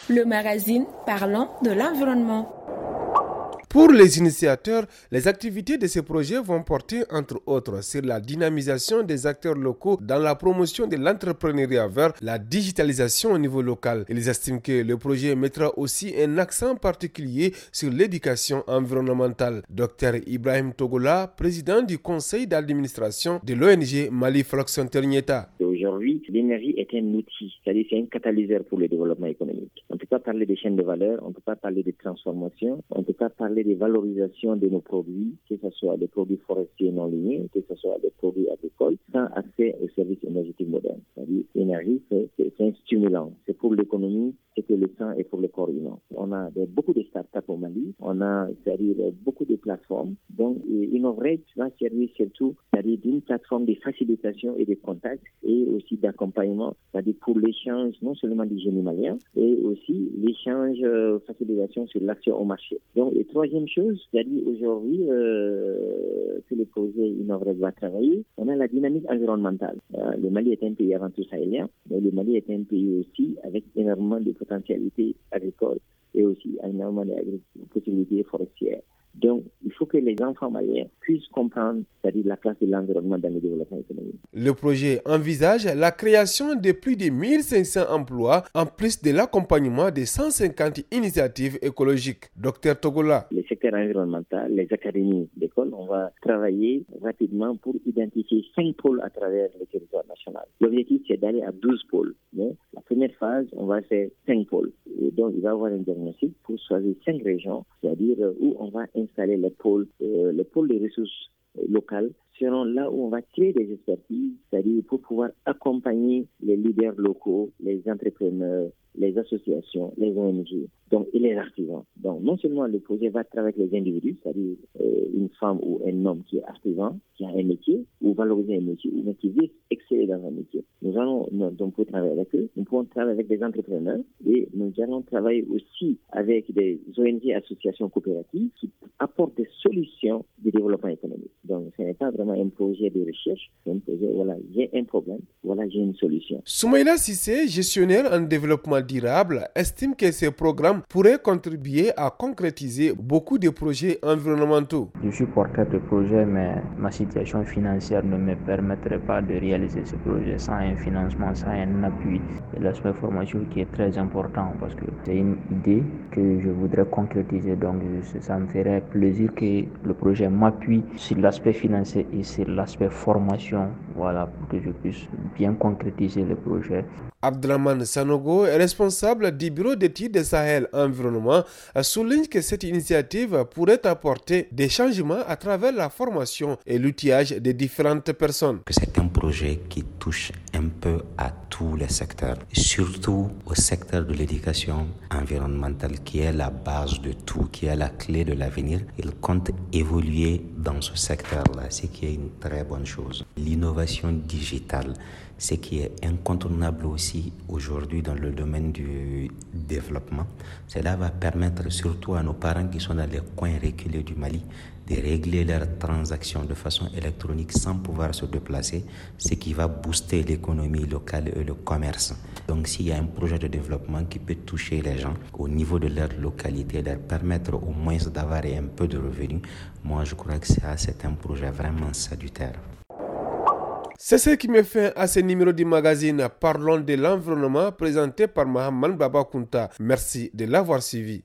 le magazine parlant de l'environnement. Pour les initiateurs, les activités de ces projets vont porter, entre autres, sur la dynamisation des acteurs locaux dans la promotion de l'entrepreneuriat vert, la digitalisation au niveau local. Ils estiment que le projet mettra aussi un accent particulier sur l'éducation environnementale. Dr Ibrahim Togola, président du conseil d'administration de l'ONG Mali Fraction Ternieta. Aujourd'hui, l'énergie est un outil, c'est-à-dire c'est un catalyseur pour le développement économique. On ne peut pas parler des chaînes de valeur, on ne peut pas parler de transformation, on ne peut pas parler de valorisation de nos produits, que ce soit des produits forestiers non lignés, que ce soit des produits agricoles, sans accès aux services énergétiques modernes. C'est-à-dire l'énergie, c'est un stimulant. C'est pour l'économie, c'est que le sang est pour le corps humain. On a beaucoup de startups au Mali, on a c'est-à-dire beaucoup de plateformes. Donc, Innovrate va servir surtout c'est-à-dire d'une plateforme de facilitation et de contact et aussi d'accompagnement, c'est-à-dire pour l'échange non seulement du génie malien, et aussi l'échange, facilitation sur l'accès au marché. Donc, et troisième chose, c'est-à-dire aujourd'hui que le projet Innovrate va travailler, on a la dynamique environnementale. Le Mali est un pays avant tout sahélien, mais le Mali est un pays aussi avec énormément de potentialités agricoles et aussi énormément de possibilités forestières. Donc, il faut que les enfants maliens puissent comprendre, c'est-à-dire la place de l'environnement dans le développement économique. Le projet envisage la création de plus de 1500 emplois, en plus de l'accompagnement de 150 initiatives écologiques. Dr Togola. Le secteur environnemental, les académies d'école, on va travailler rapidement pour identifier 5 pôles à travers le territoire national. L'objectif, c'est d'aller à 12 pôles. Mais la première phase, on va faire 5 pôles. Et donc, il va y avoir un diagnostic pour choisir 5 régions, c'est-à-dire où on va installer les pôles de ressources locales seront là où on va créer des expertises, c'est-à-dire pour pouvoir accompagner les leaders locaux, les entrepreneurs, les associations, les ONG, donc, et les artisans. Donc, non seulement le projet va travailler avec les individus, c'est-à-dire une femme ou un homme qui est artisan, qui a un métier, ou valoriser un métier, ou qui veut exceller dans un métier. Nous allons donc travailler avec eux, nous pouvons travailler avec des entrepreneurs, et nous allons travailler aussi avec des ONG, associations coopératives, qui apportent des solutions de développement économique. Donc, ce n'est pas vraiment un projet de recherche, c'est un projet, voilà, j'ai un problème, voilà, j'ai une solution. Soumaïla Sissé, gestionnaire en développement durable, estime que ces programmes pourraient contribuer à concrétiser beaucoup de projets environnementaux. Je suis porteur de projet, mais ma situation financière ne me permettrait pas de réaliser ce projet sans un financement, sans un appui. Et l'aspect formation qui est très important parce que c'est une idée que je voudrais concrétiser. Donc, ça me ferait plaisir que le projet m'appuie sur l'aspect financier et sur l'aspect formation, voilà, pour que je puisse bien concrétiser le projet. Abdraman Sanogo, responsable du bureau d'études de Sahel Environnement, souligne que cette initiative pourrait apporter des changements à travers la formation et l'outillage des différentes personnes. C'est un projet qui touche un peu à tous les secteurs, surtout au secteur de l'éducation environnementale qui est la base de tout, qui est la clé de l'avenir. Il compte évoluer dans ce secteur-là, ce qui est une très bonne chose. L'innovation digitale, ce qui est incontournable aussi aujourd'hui dans le domaine du développement. Cela va permettre surtout à nos parents qui sont dans les coins reculés du Mali de régler leurs transactions de façon électronique sans pouvoir se déplacer, ce qui va booster l'économie locale et le commerce. Donc s'il y a un projet de développement qui peut toucher les gens au niveau de leur localité, leur permettre au moins d'avoir un peu de revenus, moi je crois que c'est un projet vraiment salutaire. C'est ce qui met fin à ce numéro du magazine Parlons de l'environnement présenté par Mohamed Baba Kounta. Merci de l'avoir suivi.